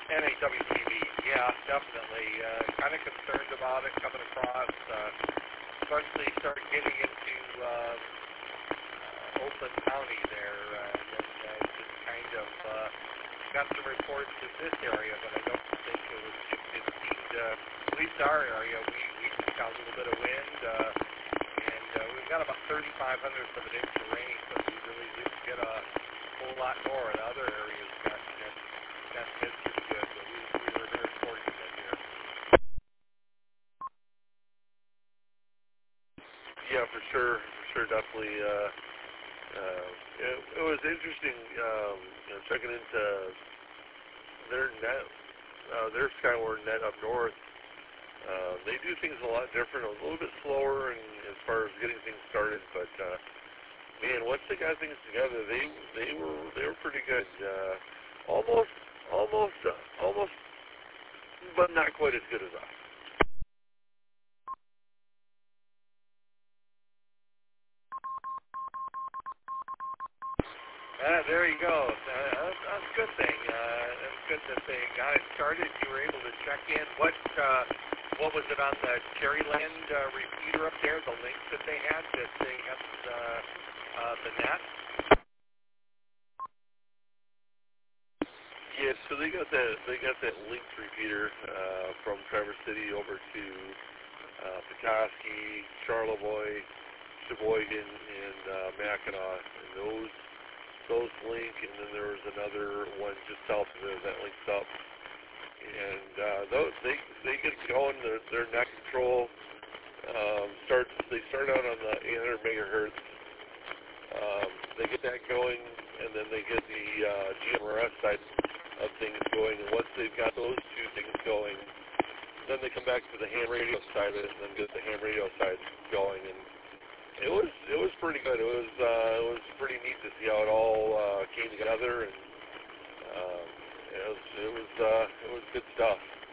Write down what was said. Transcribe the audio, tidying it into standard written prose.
NAWTV, yeah, definitely. Kind of concerned about it coming across, especially start getting into Oakland County there, and just kind of got some reports in this area, but I don't think it seemed, at least our area, we just got a little bit of wind, and we've got about 3,500 of an inch of rain, but we really didn't get a whole lot more in other areas. That's been pretty good, but we were very fortunate here. Yeah, for sure, definitely. It was interesting, checking into their net, their Skyward net up north. They do things a lot different, a little bit slower, and as far as getting things started. But man, once they got things together, they were pretty good. Almost, but not quite as good as us. There you go. That's a good thing. That's good that they got it started. You were able to check in. What was it on the Cherryland repeater up there? The link that they had the net. Yeah, so they got that linked repeater from Traverse City over to Petoskey, Charlevoix, Sheboygan, and Mackinac, and those link, and then there was another one just south of there that links up, and those they get going. Their net control they start out on the 800 megahertz. They get that going, and then they get the GMRS side of things going, and once they've got those two things going, then they come back to the ham radio side of it, and then get the ham radio side going, and it was pretty good. It was pretty neat to see how it all came together, and it was good stuff.